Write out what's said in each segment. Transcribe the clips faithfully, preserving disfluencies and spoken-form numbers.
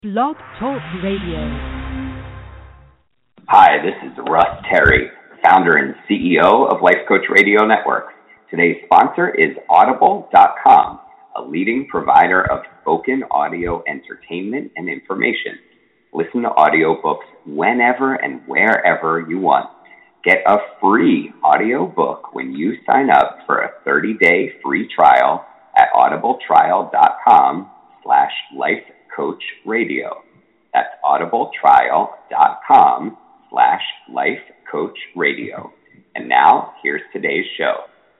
Blog Talk Radio. Hi, this is Russ Terry, founder and C E O of Life Coach Radio Network. Today's sponsor is Audible dot com, a leading provider of spoken audio entertainment and information. Listen to audiobooks whenever and wherever you want. Get a free audiobook when you sign up for a thirty-day free trial at audibletrial.com slash lifecoachradio. That's audibletrial.com slash lifecoachradio. And now, here's today's show.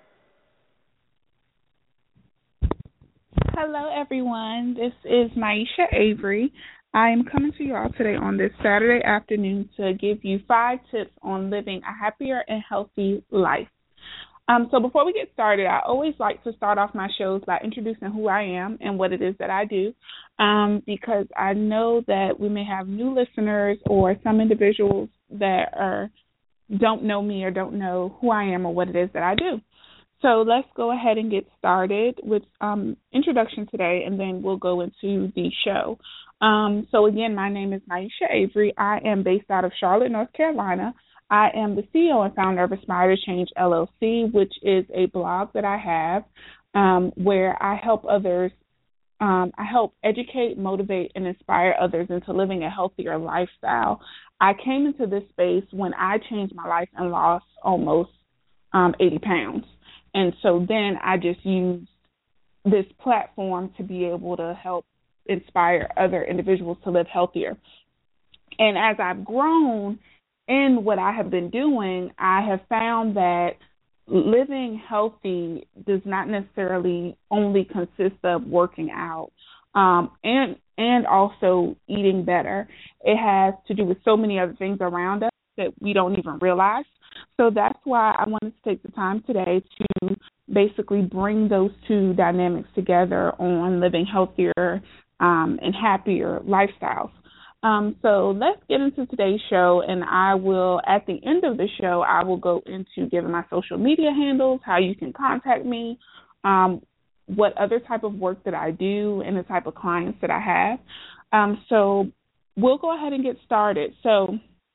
Hello, everyone. This is Maisha Avery. I am coming to you all today on this Saturday afternoon to give you five tips on living a happier and healthy life. Um, so before we get started, I always like to start off my shows by introducing who I am and what it is that I do, um, because I know that we may have new listeners or some individuals that are don't know me or don't know who I am or what it is that I do. So let's go ahead and get started with um, introduction today, and then we'll go into the show. Um, so again, my name is Maisha Avery. I am based out of Charlotte, North Carolina. I am the C E O and founder of Aspire to Change L L C, which is a blog that I have um, where I help others, um, I help educate, motivate, and inspire others into living a healthier lifestyle. I came into this space when I changed my life and lost almost um, eighty pounds. And so then I just used this platform to be able to help inspire other individuals to live healthier. And as I've grown in what I have been doing, I have found that living healthy does not necessarily only consist of working out um, and and also eating better. It has to do with so many other things around us that we don't even realize. So that's why I wanted to take the time today to basically bring those two dynamics together on living healthier um, and happier lifestyles. Um, so let's get into today's show, and I will, at the end of the show, I will go into giving my social media handles, how you can contact me, um, what other type of work that I do, and the type of clients that I have. Um, so we'll go ahead and get started. So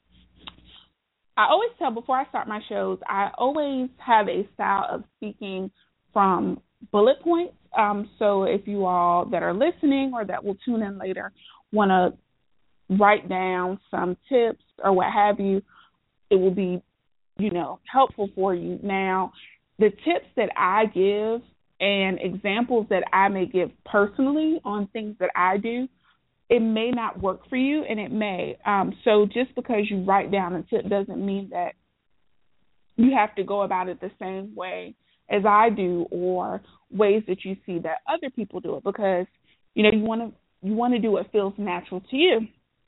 I always tell, before I start my shows, I always have a style of speaking from bullet points. Um, so if you all that are listening or that will tune in later want to write down some tips or what have you, it will be, you know, helpful for you. Now, the tips that I give and examples that I may give personally on things that I do, it may not work for you, and it may. Um, so just because you write down a tip doesn't mean that you have to go about it the same way as I do or ways that you see that other people do it, because, you know, you want to you want to do what feels natural to you.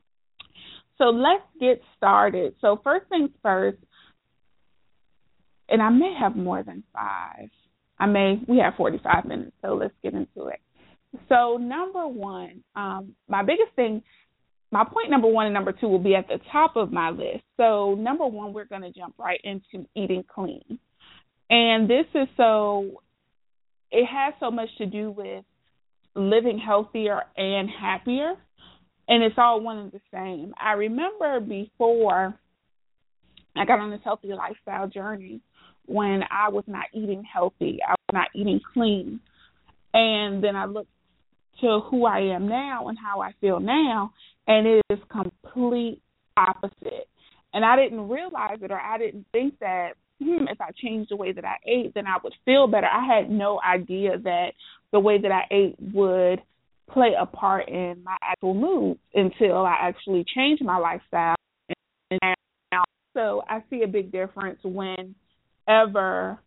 So let's get started. So first things first, and I may have more than five. I may, we have forty-five minutes, so let's get into it. So number one, um, my biggest thing, my point number one and number two will be at the top of my list. So number one, we're going to jump right into eating clean. And this is so, it has so much to do with living healthier and happier. And it's all one and the same. I remember before I got on this healthy lifestyle journey when I was not eating healthy, I was not eating clean. And then I looked to who I am now and how I feel now, and it is complete opposite. And I didn't realize it, or I didn't think that hmm, if I changed the way that I ate, then I would feel better. I had no idea that the way that I ate would play a part in my actual mood until I actually changed my lifestyle. And now, so I see a big difference whenever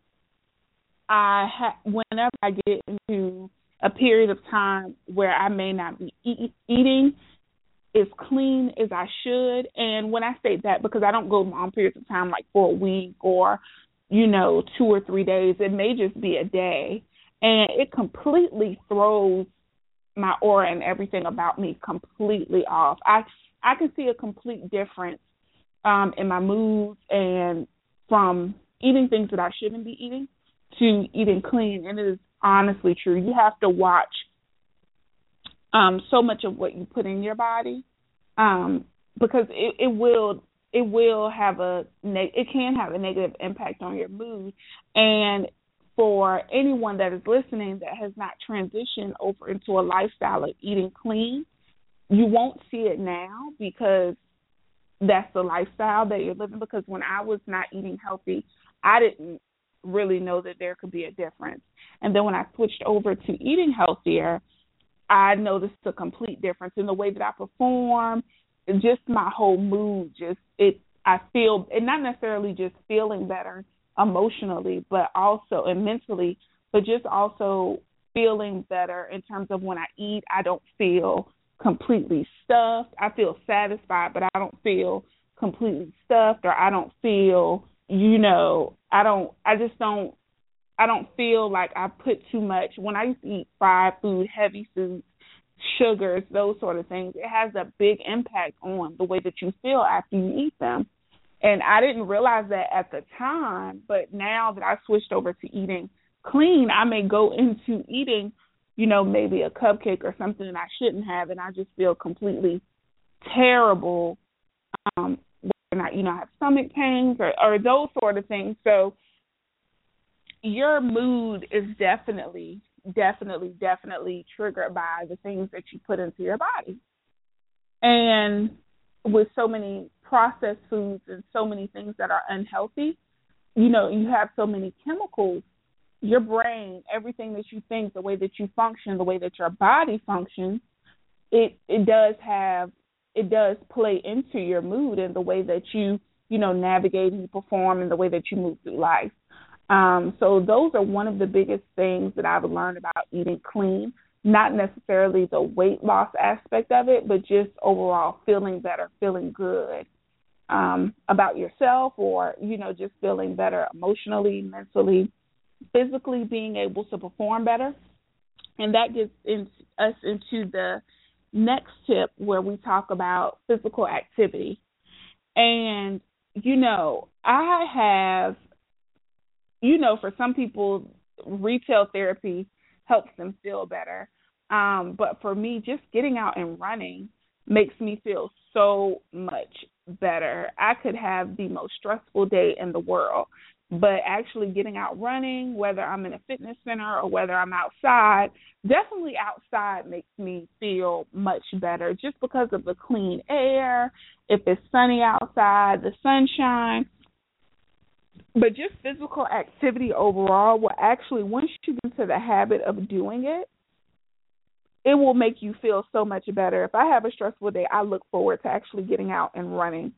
I ha- whenever I get into a period of time where I may not be eat- eating as clean as I should. And when I say that, because I don't go long periods of time like for a week or, you know, two or three days. It may just be a day. And it completely throws my aura and everything about me completely off. I I can see a complete difference um, in my mood and from eating things that I shouldn't be eating to eating clean. And it is honestly true. You have to watch um, so much of what you put in your body, um, because it, it will it will have a neg- it can have a negative impact on your mood. And for anyone that is listening that has not transitioned over into a lifestyle of eating clean, you won't see it now because that's the lifestyle that you're living. Because when I was not eating healthy, I didn't really know that there could be a difference. And then when I switched over to eating healthier, I noticed a complete difference in the way that I perform, just my whole mood. Just it, I feel, and not necessarily just feeling better emotionally, but also and mentally, but just also feeling better in terms of when I eat, I don't feel completely stuffed. I feel satisfied, but I don't feel completely stuffed, or I don't feel, you know, I don't, I just don't, I don't feel like I put too much. When I used to eat fried food, heavy foods, sugars, those sort of things, it has a big impact on the way that you feel after you eat them. And I didn't realize that at the time, but now that I switched over to eating clean, I may go into eating, you know, maybe a cupcake or something that I shouldn't have, and I just feel completely terrible, um, whether or not, you know, I have stomach pains or, or those sort of things. So your mood is definitely, definitely, definitely triggered by the things that you put into your body. And with so many processed foods and so many things that are unhealthy, you know, you have so many chemicals, your brain, everything that you think, the way that you function, the way that your body functions, it it does have, it does play into your mood and the way that you, you know, navigate and you perform and the way that you move through life. Um, so those are one of the biggest things that I've learned about eating clean, not necessarily the weight loss aspect of it, but just overall feeling better, feeling good um, about yourself, or, you know, just feeling better emotionally, mentally, physically, being able to perform better. And that gets in, us into the next tip where we talk about physical activity. And, you know, I have, you know, for some people, retail therapy helps them feel better. Um, but for me, just getting out and running makes me feel so much better. I could have the most stressful day in the world, but actually getting out running, whether I'm in a fitness center or whether I'm outside, definitely outside makes me feel much better just because of the clean air, if it's sunny outside, the sunshine. But just physical activity overall will actually, once you get into the habit of doing it, it will make you feel so much better. If I have a stressful day, I look forward to actually getting out and running.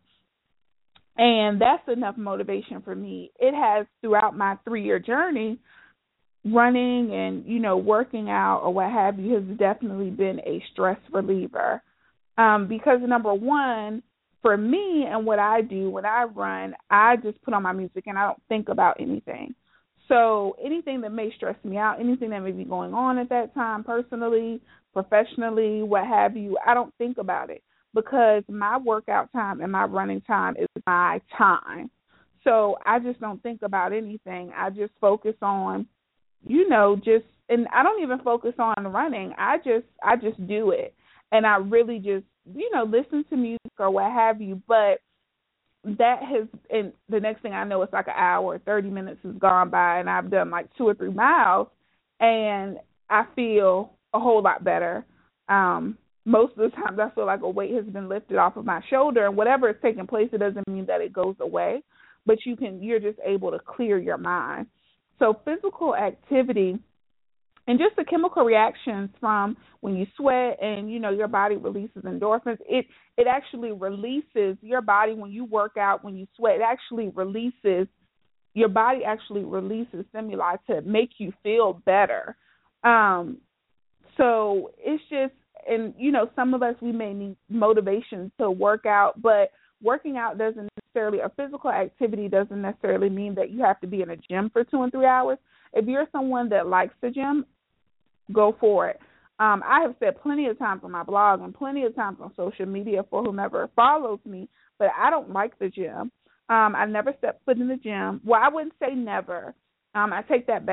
And that's enough motivation for me. It has, throughout my three-year journey, running and, you know, working out or what have you has definitely been a stress reliever. Um, because, number one, for me and what I do when I run, I just put on my music and I don't think about anything. So anything that may stress me out, anything that may be going on at that time, personally, professionally, what have you, I don't think about it because my workout time and my running time is my time. So I just don't think about anything. I just focus on, you know, just, and I don't even focus on running. I just, I just do it. And I really just, you know, listen to music or what have you. But that has, and the next thing I know, it's like an hour, thirty minutes has gone by, and I've done like two or three miles, and I feel a whole lot better. Um, most of the times I feel like a weight has been lifted off of my shoulder, and whatever is taking place, it doesn't mean that it goes away, but you can, you're just able to clear your mind. So physical activity and just the chemical reactions from when you sweat and, you know, your body releases endorphins, it it actually releases your body when you work out, when you sweat, it actually releases, your body actually releases stimuli to make you feel better. Um, so it's just, and, you know, some of us, we may need motivation to work out, but working out doesn't necessarily, a physical activity doesn't necessarily mean that you have to be in a gym for two and three hours. If you're someone that likes the gym, go for it. Um, I have said plenty of times on my blog and plenty of times on social media for whomever follows me, but I don't like the gym. Um, I never stepped foot in the gym. Well, I wouldn't say never. Um, I take that back.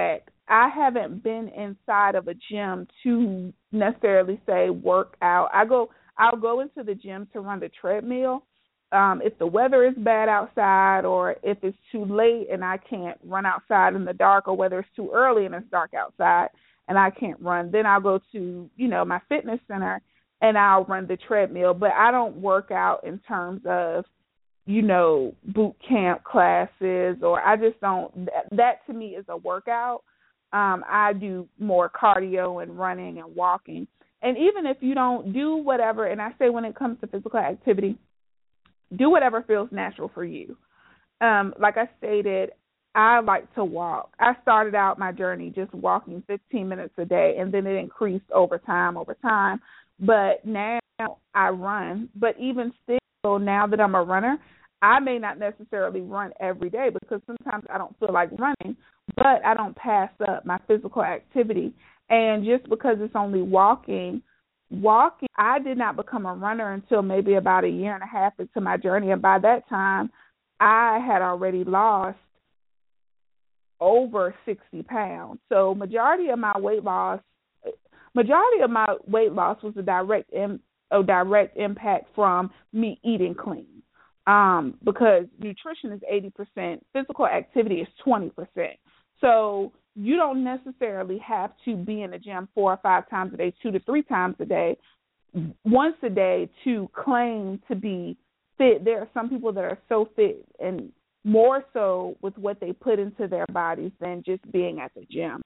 I haven't been inside of a gym to necessarily say work out. I go, I'll go into the gym to run the treadmill. Um, if the weather is bad outside, or if it's too late and I can't run outside in the dark, or whether it's too early and it's dark outside and I can't run, then I'll go to, you know, my fitness center and I'll run the treadmill. But I don't work out in terms of, you know, boot camp classes, or I just don't, that, that to me is a workout. Um, I do more cardio and running and walking. And even if you don't do whatever, and I say when it comes to physical activity, do whatever feels natural for you. Um, like I stated, I like to walk. I started out my journey just walking fifteen minutes a day, and then it increased over time, over time. But now I run. But even still, now that I'm a runner, I may not necessarily run every day because sometimes I don't feel like running, but I don't pass up my physical activity. And just because it's only walking, walking, I did not become a runner until maybe about a year and a half into my journey. And by that time, I had already lost over sixty pounds. So majority of my weight loss, majority of my weight loss was a direct, a direct impact from me eating clean. Um, because nutrition is eighty percent, physical activity is twenty percent. So you don't necessarily have to be in the gym four or five times a day, two to three times a day, once a day to claim to be fit. There are some people that are so fit, and more so with what they put into their bodies than just being at the gym.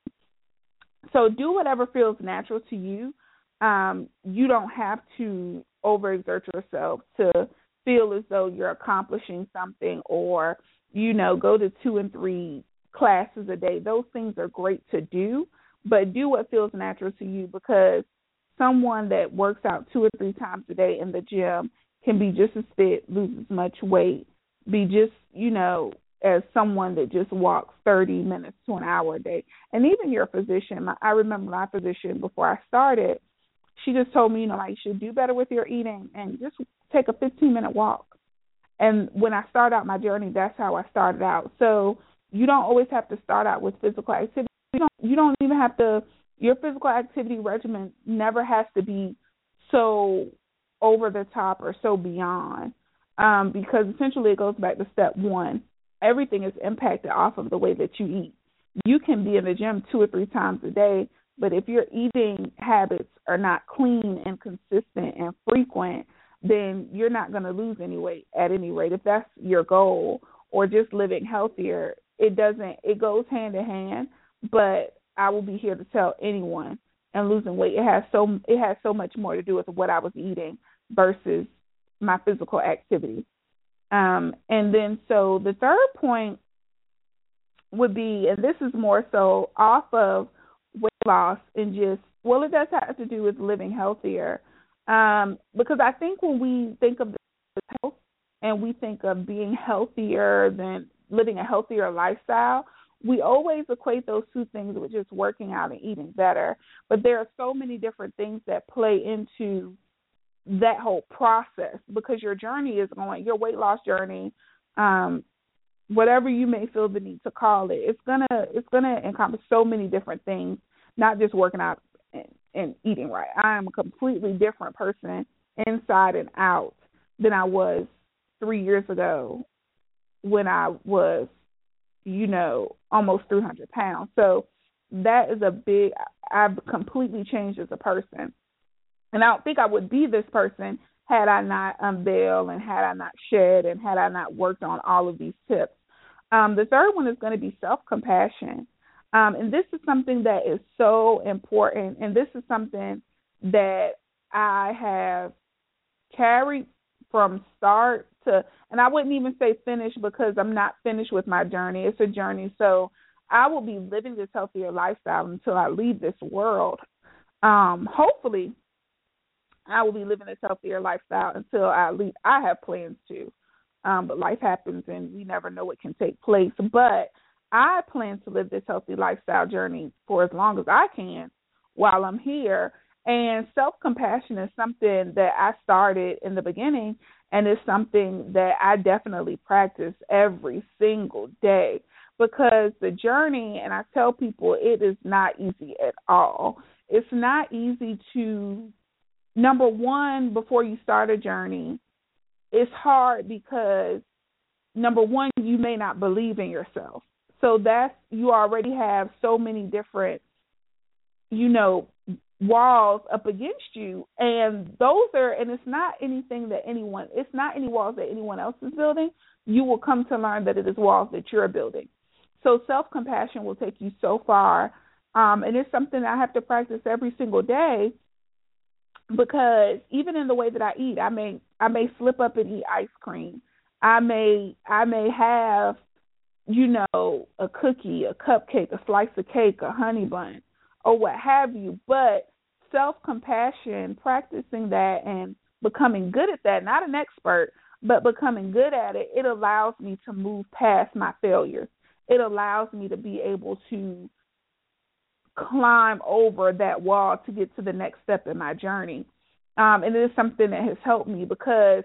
So do whatever feels natural to you. Um, you don't have to overexert yourself to feel as though you're accomplishing something, or, you know, go to two and three classes a day. Those things are great to do, but do what feels natural to you, because someone that works out two or three times a day in the gym can be just as fit, lose as much weight, be just, you know, as someone that just walks thirty minutes to an hour a day. And even your physician, my, I remember my physician before I started, she just told me, you know, like, you should do better with your eating and just take a fifteen-minute walk. And when I started out my journey, that's how I started out. So you don't always have to start out with physical activity. You don't, you don't even have to, your physical activity regimen never has to be so over the top or so beyond, um, because essentially it goes back to step one. Everything is impacted off of the way that you eat. You can be in the gym two or three times a day, but if your eating habits are not clean and consistent and frequent, then you're not going to lose any weight at any rate. If that's your goal, or just living healthier, it doesn't, it goes hand in hand. But I will be here to tell anyone, and losing weight, it has so it has so much more to do with what I was eating versus my physical activity. Um, and then so the third point would be, and this is more so off of weight loss and just, well, it does have to do with living healthier. Um, because I think when we think of health and we think of being healthier than living a healthier lifestyle, we always equate those two things with just working out and eating better. But there are so many different things that play into that whole process, because your journey is going, your weight loss journey, um, whatever you may feel the need to call it, it's gonna it's gonna encompass so many different things, not just working out and, and eating right. I am a completely different person inside and out than I was three years ago when I was, you know, almost three hundred pounds. So that is a big, I've completely changed as a person. And I don't think I would be this person had I not unveiled and had I not shed and had I not worked on all of these tips. Um, the third one is going to be self-compassion. Um, and this is something that is so important. And this is something that I have carried from start to, and I wouldn't even say finish, because I'm not finished with my journey. It's a journey. So I will be living this healthier lifestyle until I leave this world. Um, hopefully, I will be living this healthier lifestyle until I leave. I have plans to, um, but life happens and we never know what can take place. But I plan to live this healthy lifestyle journey for as long as I can while I'm here. And self-compassion is something that I started in the beginning, and it's something that I definitely practice every single day, because the journey, and I tell people, it is not easy at all. It's not easy to, number one, before you start a journey, it's hard because, number one, you may not believe in yourself. So that's, you already have so many different, you know, walls up against you. And those are, and it's not anything that anyone, it's not any walls that anyone else is building. You will come to learn that it is walls that you're building. So self-compassion will take you so far. Um, and it's something I have to practice every single day, because even in the way that I eat, I may I may slip up and eat ice cream. I may I may have, you know, a cookie, a cupcake, a slice of cake, a honey bun, or what have you. But self-compassion, practicing that and becoming good at that, not an expert, but becoming good at it, it allows me to move past my failures. It allows me to be able to climb over that wall to get to the next step in my journey. Um, and it is something that has helped me because,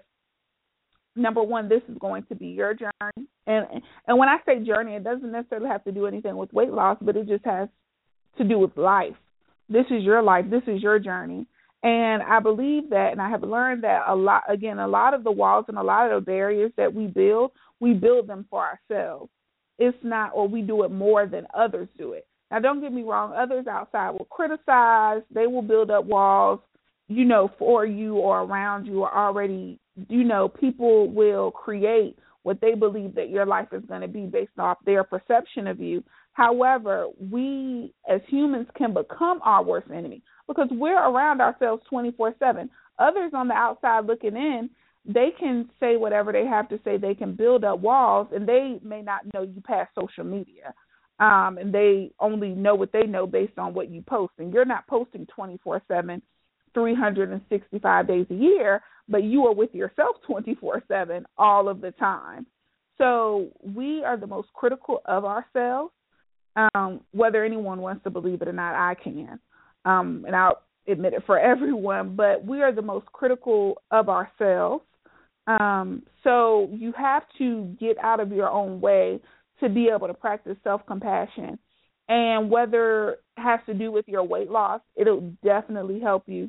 number one, this is going to be your journey. And and when I say journey, it doesn't necessarily have to do anything with weight loss, but it just has to do with life. This is your life. This is your journey. And I believe that, and I have learned that a lot, again, a lot of the walls and a lot of the barriers that we build, we build them for ourselves. It's not, or we do it more than others do it. Now, don't get me wrong. Others outside will criticize. They will build up walls, you know, for you or around you, or already, you know, people will create what they believe that your life is going to be based off their perception of you. However, we as humans can become our worst enemy because we're around ourselves twenty-four seven. Others on the outside looking in, they can say whatever they have to say. They can build up walls, and they may not know you past social media. Um, and they only know what they know based on what you post. And you're not posting twenty-four seven, three hundred sixty-five days a year, but you are with yourself twenty-four seven all of the time. So we are the most critical of ourselves, um, whether anyone wants to believe it or not, I can. Um, and I'll admit it for everyone, but we are the most critical of ourselves. Um, so you have to get out of your own way to be able to practice self-compassion. And whether it has to do with your weight loss, it'll definitely help you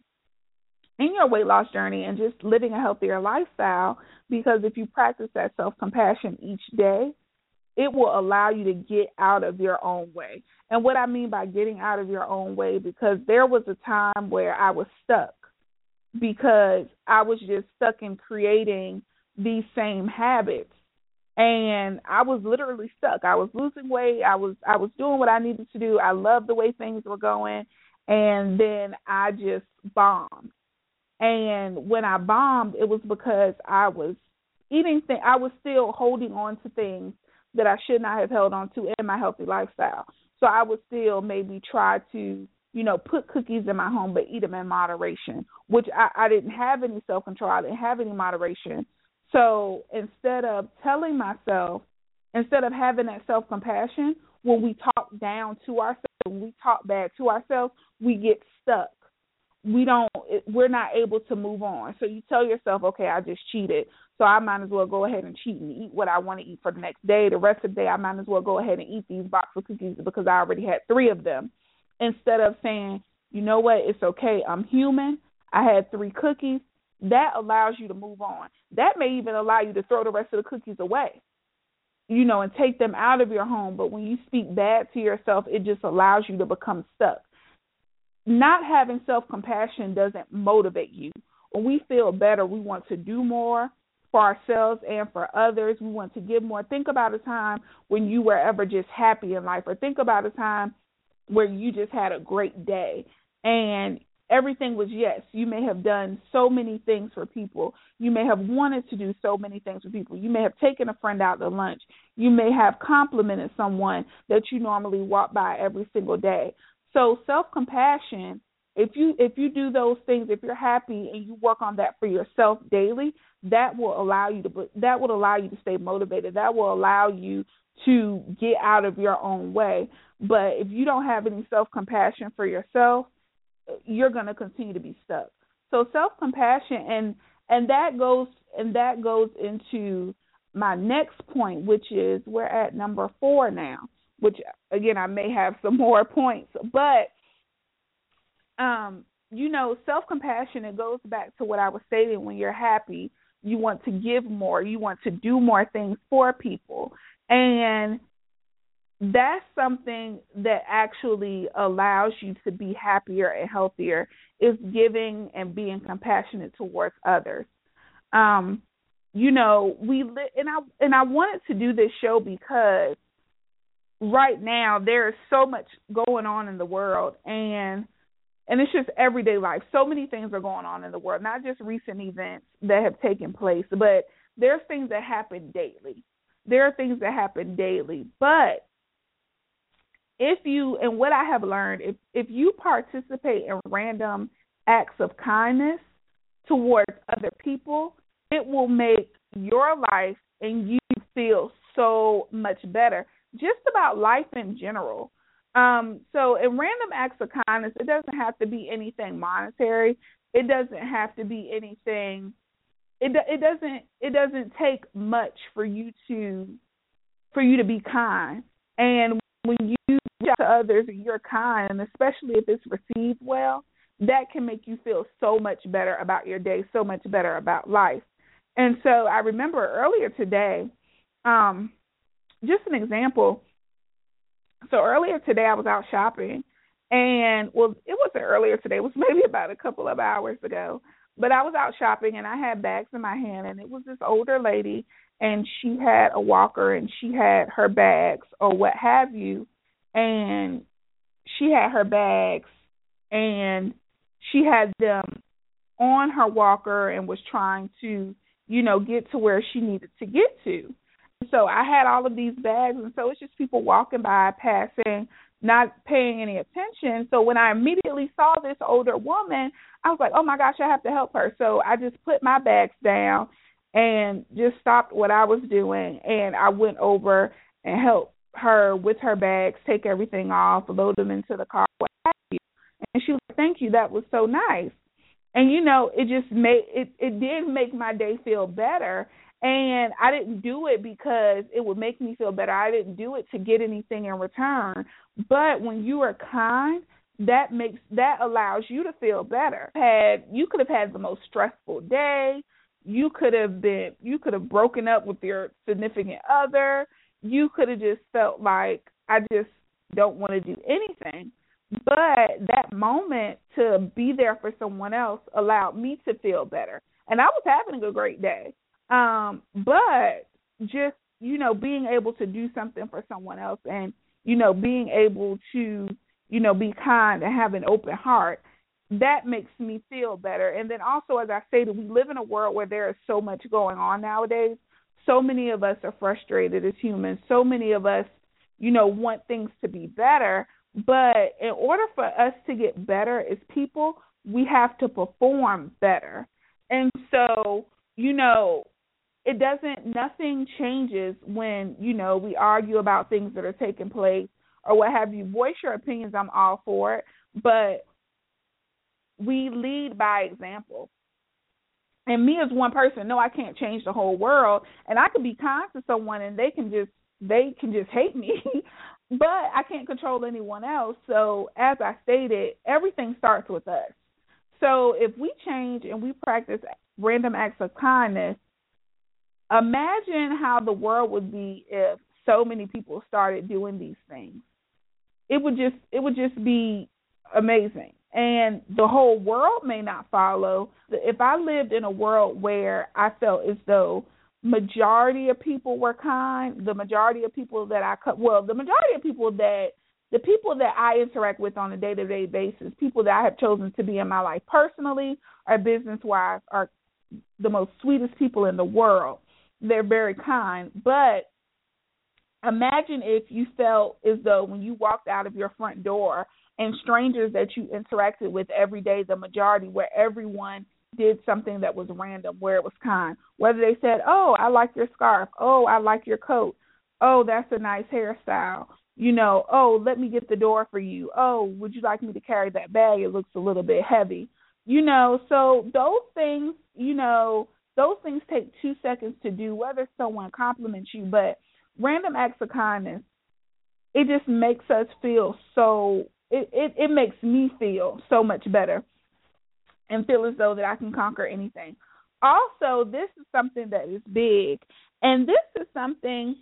in your weight loss journey and just living a healthier lifestyle, because if you practice that self-compassion each day, it will allow you to get out of your own way. And what I mean by getting out of your own way, because there was a time where I was stuck because I was just stuck in creating these same habits. And I was literally stuck. I was losing weight. I was I was doing what I needed to do. I loved the way things were going. And then I just bombed. And when I bombed, it was because I was eating things. I was still holding on to things that I should not have held on to in my healthy lifestyle. So I would still maybe try to, you know, put cookies in my home, but eat them in moderation, which I, I didn't have any self-control. I didn't have any moderation. So instead of telling myself, instead of having that self-compassion, when we talk down to ourselves, when we talk bad to ourselves, we get stuck. We don't, we're not able to move on. So you tell yourself, okay, I just cheated, so I might as well go ahead and cheat and eat what I want to eat for the next day. The rest of the day, I might as well go ahead and eat these box of cookies because I already had three of them. Instead of saying, you know what, it's okay, I'm human, I had three cookies. That allows you to move on. That may even allow you to throw the rest of the cookies away, you know, and take them out of your home. But when you speak bad to yourself, it just allows you to become stuck. Not having self-compassion doesn't motivate you. When we feel better, we want to do more for ourselves and for others. We want to give more. Think about a time when you were ever just happy in life, or think about a time where you just had a great day and everything was yes. You may have done so many things for people. You may have wanted to do so many things for people. You may have taken a friend out to lunch. You may have complimented someone that you normally walk by every single day. So self-compassion, if you if you do those things, if you're happy and you work on that for yourself daily, that will allow you to that will allow you to stay motivated. That will allow you to get out of your own way. But if you don't have any self-compassion for yourself, you're going to continue to be stuck. So self-compassion, and and that goes and that goes into my next point, which is we're at number four now, which, again, I may have some more points. But, um, you know, self-compassion, it goes back to what I was stating. When you're happy, you want to give more. You want to do more things for people. And that's something that actually allows you to be happier and healthier, is giving and being compassionate towards others. Um, you know, we li- and I and I wanted to do this show because right now there is so much going on in the world, and and it's just everyday life. So many things are going on in the world, not just recent events that have taken place, but there's things that happen daily. There are things that happen daily, but if you, and what I have learned, if, if you participate in random acts of kindness towards other people, it will make your life and you feel so much better, just about life in general. Um, so in random acts of kindness, it doesn't have to be anything monetary. It doesn't have to be anything. It it doesn't it doesn't take much for you to for you to be kind. And when you reach out to others and you're kind, and especially if it's received well, that can make you feel so much better about your day, so much better about life. And so I remember earlier today, um, just an example. So earlier today I was out shopping, and, well, it wasn't earlier today. It was maybe about a couple of hours ago. But I was out shopping, and I had bags in my hand, and it was this older lady, and she had a walker, and she had her bags or what have you, and she had her bags, and she had them on her walker and was trying to, you know, get to where she needed to get to. So I had all of these bags, and so it's just people walking by, passing, not paying any attention. So when I immediately saw this older woman, I was like, oh, my gosh, I have to help her. So I just put my bags down and just stopped what I was doing, and I went over and helped her with her bags, take everything off, load them into the car, what have you. And she was like, thank you, that was so nice. And, you know, it just made, it, it did make my day feel better. And I didn't do it because it would make me feel better. I didn't do it to get anything in return. But when you are kind, that makes that allows you to feel better. Had you could have had the most stressful day. You could have been you could have broken up with your significant other. You could have just felt like, I just don't want to do anything. But that moment to be there for someone else allowed me to feel better. And I was having a great day. Um, but just, you know, being able to do something for someone else and, you know, being able to, you know, be kind and have an open heart, that makes me feel better. And then also, as I stated, we live in a world where there is so much going on nowadays. So many of us are frustrated as humans. So many of us, you know, want things to be better. But in order for us to get better as people, we have to perform better. And so, you know, it doesn't, nothing changes when, you know, we argue about things that are taking place or what have you. Voice your opinions, I'm all for it, but we lead by example. And me as one person, no, I can't change the whole world, and I can be kind to someone and they can just, they can just hate me, but I can't control anyone else. So as I stated, everything starts with us. So if we change and we practice random acts of kindness, imagine how the world would be if so many people started doing these things. It would just it would just be amazing. And the whole world may not follow. If I lived in a world where I felt as though majority of people were kind, the majority of people that I well, the majority of people that the people that I interact with on a day-to-day basis, people that I have chosen to be in my life personally or business-wise, are the most sweetest people in the world. They're very kind. But imagine if you felt as though when you walked out of your front door and strangers that you interacted with every day, the majority, where everyone did something that was random, where it was kind. Whether they said, oh, I like your scarf. Oh, I like your coat. Oh, that's a nice hairstyle. You know, oh, let me get the door for you. Oh, would you like me to carry that bag? It looks a little bit heavy. You know, so those things, you know, those things take two seconds to do, whether someone compliments you, but random acts of kindness, it just makes us feel so, it, it, it makes me feel so much better and feel as though that I can conquer anything. Also, this is something that is big, and this is something,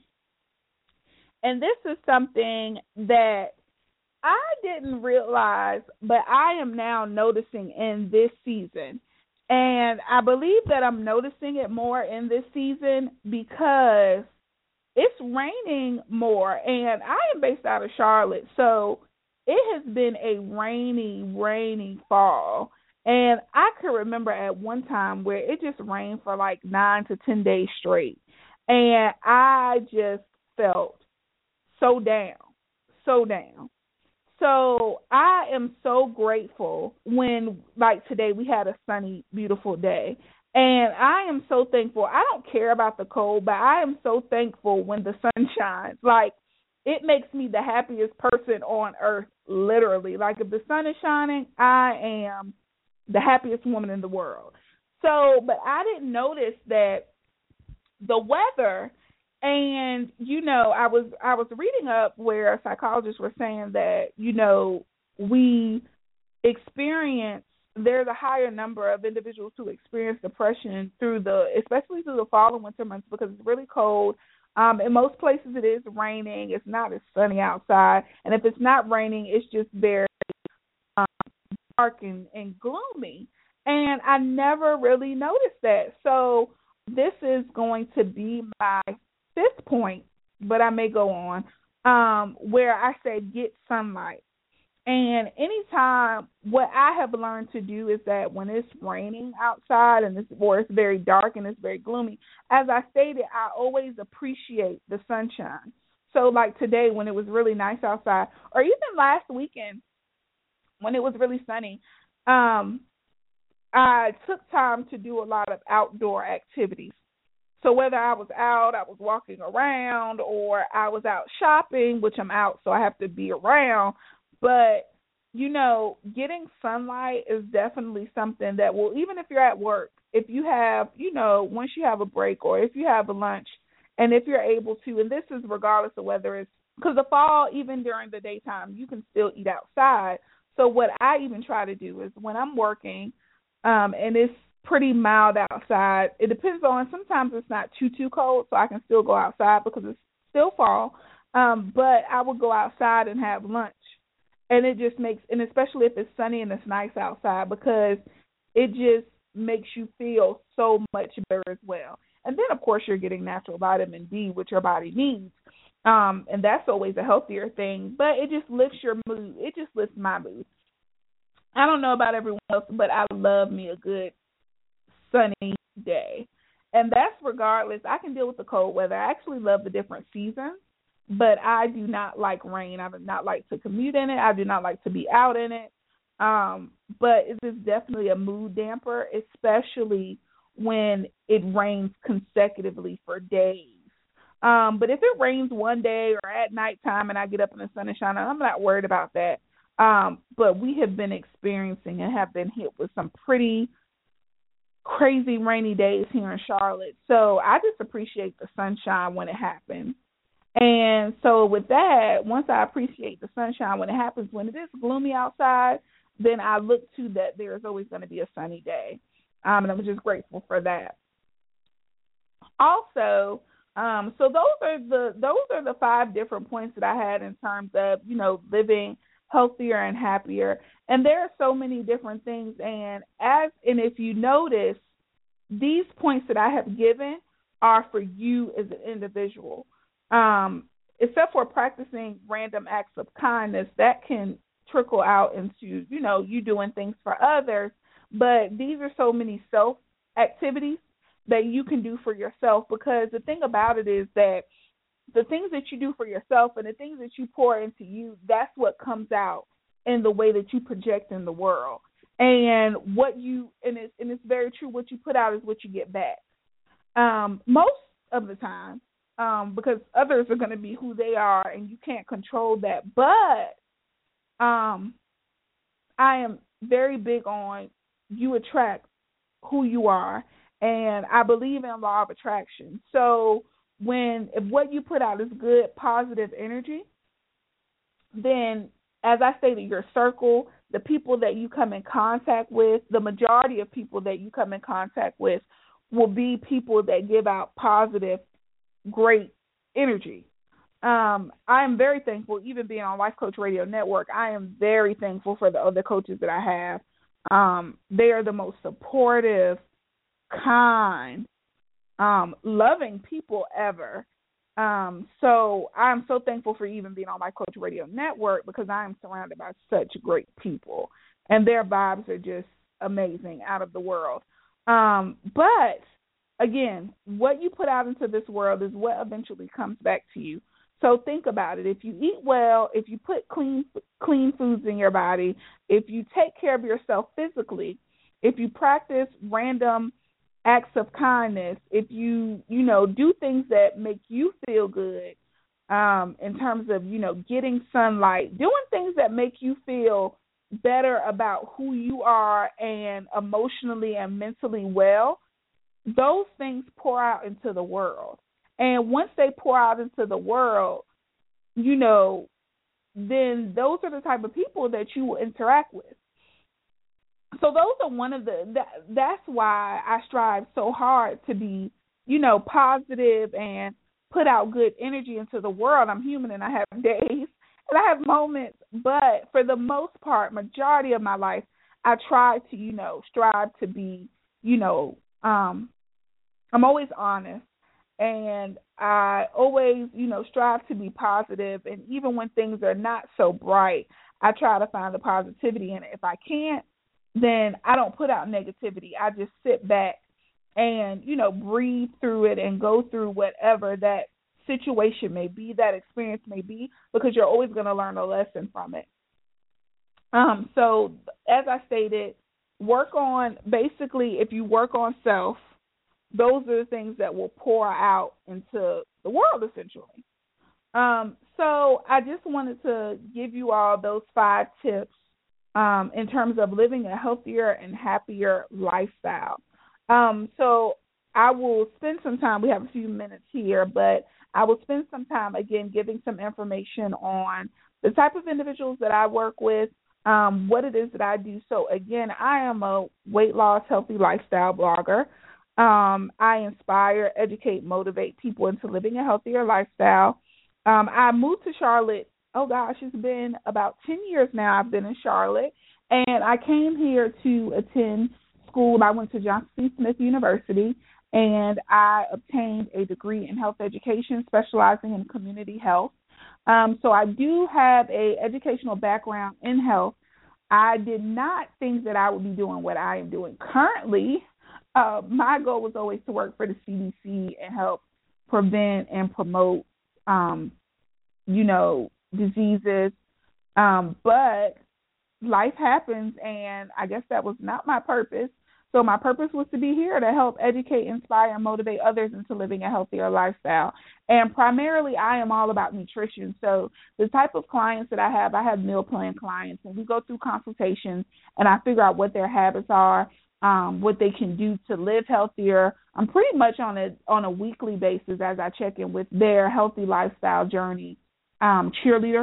and this is something that I didn't realize, but I am now noticing in this season. And I believe that I'm noticing it more in this season because it's raining more. And I am based out of Charlotte, so it has been a rainy, rainy fall. And I can remember at one time where it just rained for like nine to ten days straight. And I just felt so down, so down. So I am so grateful when, like today, we had a sunny, beautiful day. And I am so thankful. I don't care about the cold, but I am so thankful when the sun shines. Like, it makes me the happiest person on earth, literally. Like, if the sun is shining, I am the happiest woman in the world. So, but I didn't notice that the weather, and, you know, I was I was reading up where psychologists were saying that, you know, we experience, there's a higher number of individuals who experience depression through the, especially through the fall and winter months because it's really cold. Um, in most places it is raining. It's not as sunny outside. And if it's not raining, it's just very um, dark and, and gloomy. And I never really noticed that. So this is going to be my fifth point, but I may go on, um, where I say get sunlight. And anytime, what I have learned to do is that when it's raining outside and it's, or it's very dark and it's very gloomy, as I stated, I always appreciate the sunshine. So like today when it was really nice outside, or even last weekend when it was really sunny, um, I took time to do a lot of outdoor activities. So whether I was out, I was walking around, or I was out shopping, which I'm out, so I have to be around. But, you know, getting sunlight is definitely something that will, even if you're at work, if you have, you know, once you have a break or if you have a lunch, and if you're able to, and this is regardless of whether it's, because the fall, even during the daytime, you can still eat outside. So what I even try to do is when I'm working um, and it's pretty mild outside, it depends on, sometimes it's not too, too cold, so I can still go outside because it's still fall, um, but I will go outside and have lunch. And it just makes, and especially if it's sunny and it's nice outside, because it just makes you feel so much better as well. And then, of course, you're getting natural vitamin D, which your body needs. Um, and that's always a healthier thing. But it just lifts your mood. It just lifts my mood. I don't know about everyone else, but I love me a good sunny day. And that's regardless. I can deal with the cold weather. I actually love the different seasons. But I do not like rain. I do not like to commute in it. I do not like to be out in it. Um, but it is definitely a mood damper, especially when it rains consecutively for days. Um, but if it rains one day or at nighttime and I get up and the sun is shining, I'm not worried about that. Um, but we have been experiencing and have been hit with some pretty crazy rainy days here in Charlotte. So I just appreciate the sunshine when it happens. And so with that, once I appreciate the sunshine when it happens, when it is gloomy outside, then I look to that there's always going to be a sunny day. Um, and I'm just grateful for that. Also, um, so those are the those are the five different points that I had in terms of, you know, living healthier and happier. And there are so many different things. And as and if you notice, these points that I have given are for you as an individual. Um, except for practicing random acts of kindness, that can trickle out into, you know, you doing things for others. But these are so many self activities that you can do for yourself, because the thing about it is that the things that you do for yourself and the things that you pour into you, that's what comes out in the way that you project in the world. And what you, and it's, and it's very true, what you put out is what you get back. Um, most of the time. Um, because others are going to be who they are, and you can't control that. But um, I am very big on you attract who you are, And I believe in law of attraction. So when if what you put out is good, positive energy, then as I stated, your circle, the people that you come in contact with, the majority of people that you come in contact with will be people that give out positive, great energy. Um, I am very thankful, even being on Life Coach Radio Network, I am very thankful for the other coaches that I have. Um, they are the most supportive, kind, um, loving people ever. Um, so I'm so thankful for even being on Life Coach Radio Network because I am surrounded by such great people, and their vibes are just amazing, out of the world. Um, but, again, what you put out into this world is what eventually comes back to you. So think about it. If you eat well, if you put clean clean foods in your body, if you take care of yourself physically, if you practice random acts of kindness, if you, you know, do things that make you feel good um, in terms of, you know, getting sunlight, doing things that make you feel better about who you are and emotionally and mentally well, those things pour out into the world. And once they pour out into the world, you know, then those are the type of people that you will interact with. So those are one of the, that, that's why I strive so hard to be, you know, positive and put out good energy into the world. I'm human and I have days and I have moments, but for the most part, majority of my life, I try to, you know, strive to be, you know, um, I'm always honest. And I always, you know, strive to be positive. And even when things are not so bright, I try to find the positivity in it. If I can't, then I don't put out negativity. I just sit back and, you know, breathe through it and go through whatever that situation may be, that experience may be, because you're always going to learn a lesson from it. Um, so as I stated, work on, basically, if you work on self, those are the things that will pour out into the world, essentially. Um, so I just wanted to give you all those five tips um, in terms of living a healthier and happier lifestyle. Um, so I will spend some time, we have a few minutes here, but I will spend some time, again, giving some information on the type of individuals that I work with, um, what it is that I do. So, again, I am a weight loss, healthy lifestyle blogger. Um, I inspire, educate, motivate people into living a healthier lifestyle. Um, I moved to Charlotte, oh gosh, it's been about ten years now I've been in Charlotte, and I came here to attend school. I went to Johnson C. Smith University, and I obtained a degree in health education, specializing in community health. Um, so I do have a educational background in health. I did not think that I would be doing what I am doing currently. Uh, my goal was always to work for the C D C and help prevent and promote, um, you know, diseases. Um, but life happens, and I guess that was not my purpose. So my purpose was to be here to help educate, inspire, and motivate others into living a healthier lifestyle. And primarily, I am all about nutrition. So the type of clients that I have, I have meal plan clients, and we go through consultations, and I figure out what their habits are, um, what they can do to live healthier. I'm pretty much on a on a weekly basis as I check in with their healthy lifestyle journey um, cheerleader.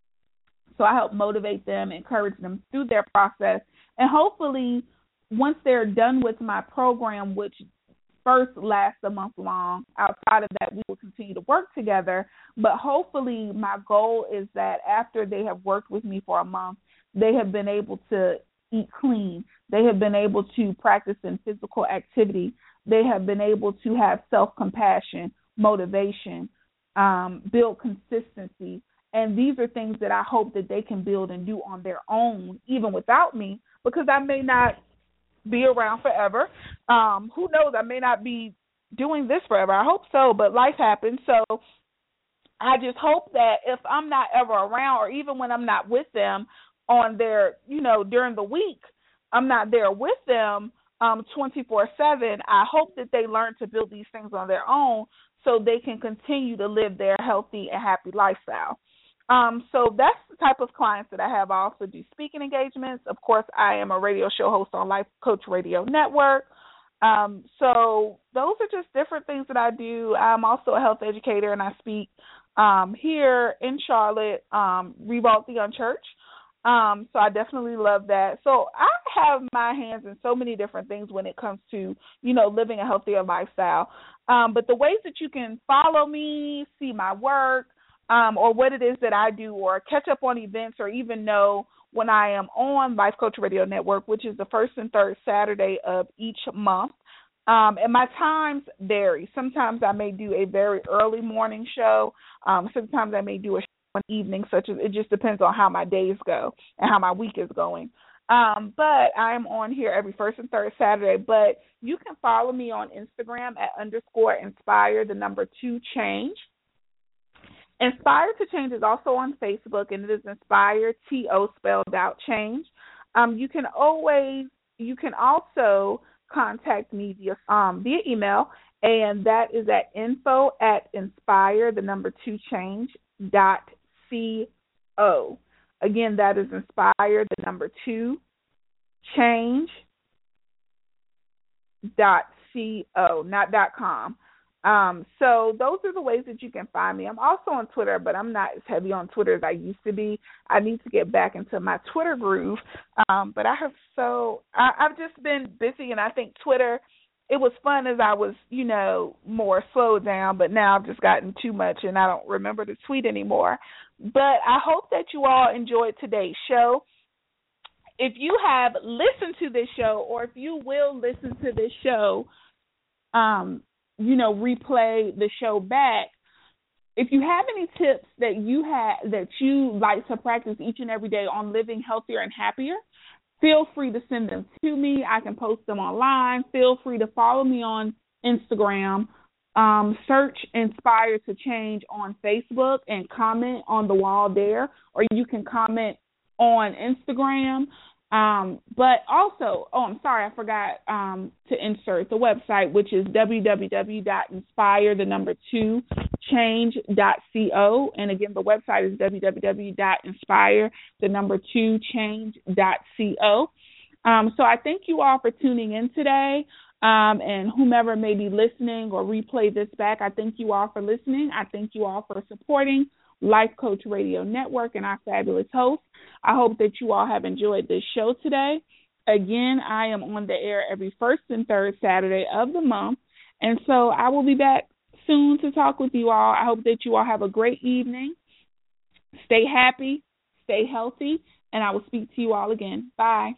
So I help motivate them, encourage them through their process, and hopefully once they're done with my program, which first lasts a month long, outside of that we will continue to work together. But hopefully my goal is that after they have worked with me for a month, they have been able to eat clean. They have been able to practice in physical activity. They have been able to have self-compassion, motivation, um, build consistency. And these are things that I hope that they can build and do on their own, even without me, because I may not be around forever. Um, who knows? I may not be doing this forever. I hope so, but life happens. So I just hope that if I'm not ever around, or even when I'm not with them on their, you know, during the week, I'm not there with them um, twenty-four seven, I hope that they learn to build these things on their own so they can continue to live their healthy and happy lifestyle. Um, so that's the type of clients that I have. I also do speaking engagements. Of course, I am a radio show host on Life Coach Radio Network. Um, so those are just different things that I do. I'm also a health educator, and I speak um, here in Charlotte, um, Revolt the Young Church. Um, so I definitely love that. So I have my hands in so many different things when it comes to, you know, living a healthier lifestyle. Um, but the ways that you can follow me, see my work, um, or what it is that I do, or catch up on events, or even know when I am on Life Coach Radio Network, which is the first and third Saturday of each month. Um, and my times vary. Sometimes I may do a very early morning show. Um, sometimes I may do a show in the evening, such as it just depends on how my days go and how my week is going. Um, but I'm on here every first and third Saturday. But you can follow me on Instagram at underscore inspire, the number two change. Inspire to Change is also on Facebook, and it is Inspire, T O spelled out, change. Um, you can always, you can also contact me via, um, via email, and that is at info at inspire, the number two change, dot co. Again, that is Inspire, the number two change, dot co, not dot com. Um, so those are the ways that you can find me. I'm also on Twitter, but I'm not as heavy on Twitter as I used to be. I need to get back into my Twitter groove. Um, but I have so I, I've just been busy, and I think Twitter, it was fun as I was, you know, more slowed down, but now I've just gotten too much and I don't remember to tweet anymore. But I hope that you all enjoyed today's show. If you have listened to this show, or if you will listen to this show, um, you know, replay the show back, if you have any tips that you have that you like to practice each and every day on living healthier and happier, feel free to send them to me. I can post them online. Feel free to follow me on Instagram. Um, search Inspire to Change on Facebook and comment on the wall there, or you can comment on Instagram. Um, but also, oh, I'm sorry, I forgot um, to insert the website, which is w w w dot inspire, the number two, change dot co. And again, the website is w w w dot inspire, the number two, change dot co. Um, so I thank you all for tuning in today. Um, and whomever may be listening or replay this back, I thank you all for listening. I thank you all for supporting Life Coach Radio Network and our fabulous hosts. I hope that you all have enjoyed this show today. Again, I am on the air every first and third Saturday of the month, and so I will be back soon to talk with you all. I hope that you all have a great evening. Stay happy, stay healthy, and I will speak to you all again. Bye.